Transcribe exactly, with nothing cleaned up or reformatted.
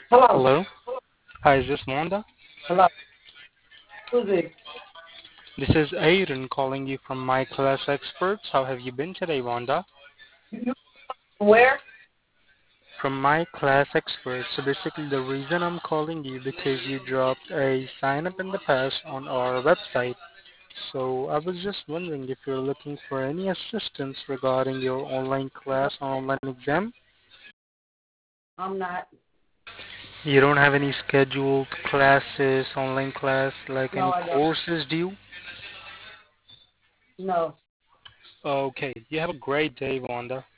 Hello. Hello. Hi, is this Wanda? Hello. Who's this? This is Aiden calling you from My Class Experts. How have you been today, Wanda? You where? From My Class Experts. So basically the reason I'm calling you because you dropped a sign up in the past on our website. So I was just wondering if you're looking for any assistance regarding your online class or online exam. I'm not. You don't have any scheduled classes, online class, like No, any I don't. courses due? No. Okay, you have a great day, Wanda.